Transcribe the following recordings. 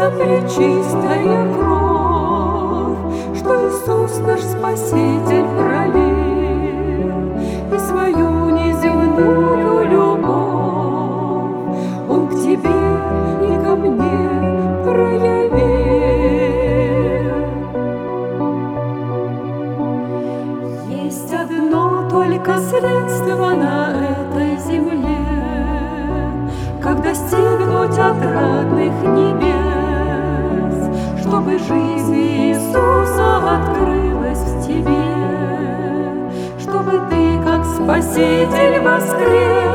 та пречистая кровь, что Иисус наш Спаситель пролил, и свою неземную любовь Он к тебе и ко мне проявил. Есть одно только средство на этой земле, как достигнуть отрадных небес, чтобы жизнь Иисуса открылась в тебе, чтобы ты, как Спаситель, воскрес.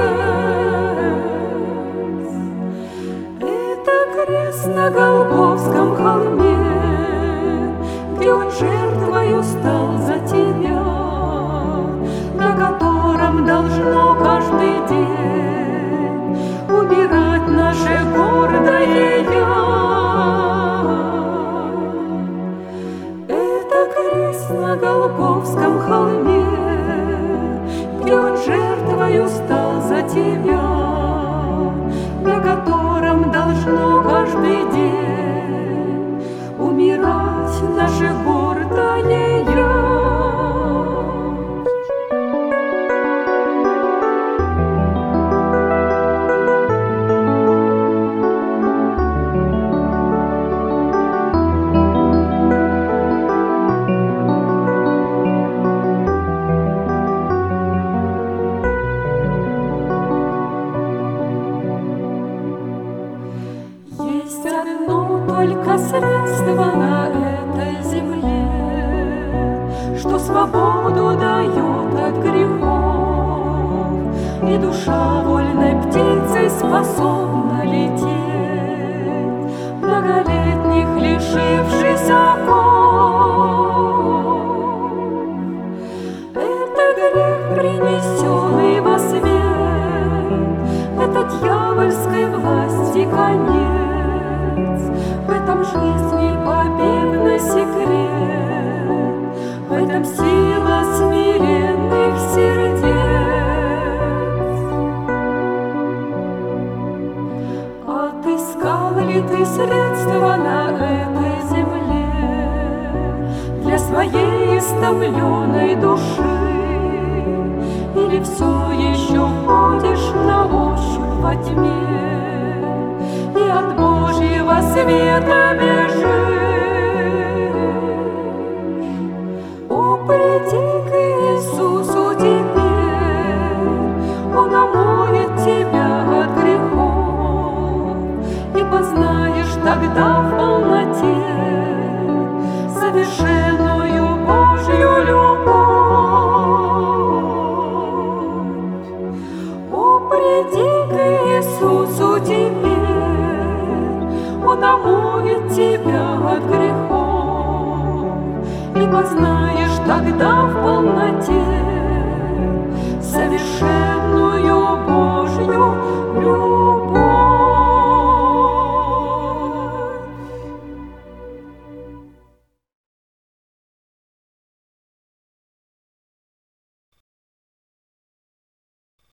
Это крест на Голгофском холме, где Он жертвою стал за тебя, на котором должно каждый день умирать наше гордое «Я». Это крест на Голгофском холме, где Он жертвою стал за тебя, на котором должно каждый день умирать наше гордое «Я». Есть одно только средство на этой земле, что свободу дает от грехов, и душа вольной птицей способна лететь, многолетних лишившись оков. Это грех, принесенный во свет, это дьявольской власти конец. В этом жизни победный секрет, в этом сила смиренных сердец. Отыскал ли ты средства на этой земле для своей истомленной души, или все еще ходишь на ощупь во тьме и от Божьего света бежишь? О, приди к Иисусу теперь, Он омоет тебя от грехов, и познаешь тогда в полноте совершенную Божью любовь. О, приди к Иисусу теперь, Он омоет тебя от грехов, и познаешь тогда в полноте